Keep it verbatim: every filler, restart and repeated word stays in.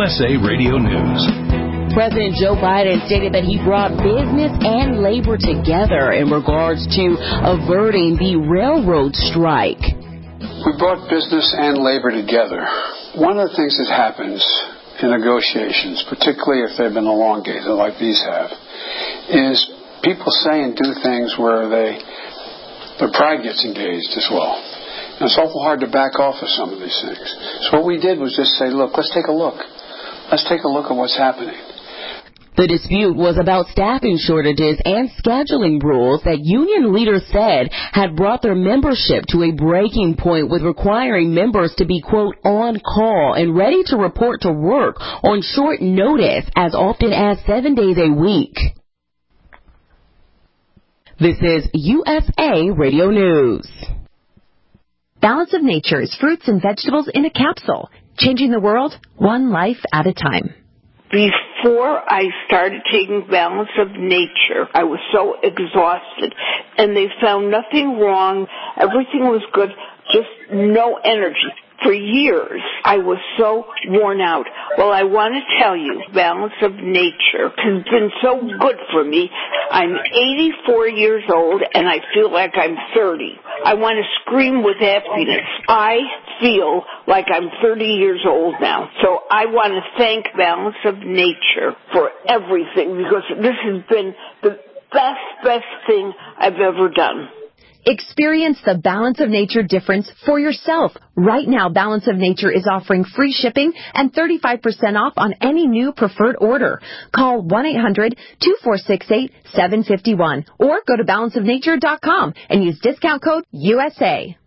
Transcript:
S A Radio News. President Joe Biden stated that he brought business and labor together in regards to averting the railroad strike. We brought business and labor together. One of the things that happens in negotiations, particularly if they've been elongated like these have, is people say and do things where they their pride gets engaged as well. And it's awful hard to back off of some of these things. So what we did was just say, look, let's take a look. Let's take a look at what's happening. The dispute was about staffing shortages and scheduling rules that union leaders said had brought their membership to a breaking point with requiring members to be, quote, on call and ready to report to work on short notice as often as seven days a week. This is U S A Radio News. Balance of Nature is fruits and vegetables in a capsule, changing the world one life at a time. Before I started taking Balance of Nature, I was so exhausted, and they found nothing wrong. Everything was good, just no energy. For years, I was so worn out. Well, I want to tell you, Balance of Nature has been so good for me. I'm eighty-four years old, and I feel like I'm thirty. I want to scream with happiness. I feel like I'm thirty years old now. So I want to thank Balance of Nature for everything, because this has been the best, best thing I've ever done. Experience the Balance of Nature difference for yourself. Right now, Balance of Nature is offering free shipping and thirty-five percent off on any new preferred order. Call one eight hundred two four six eight seven five one or go to balance of nature dot com and use discount code U S A.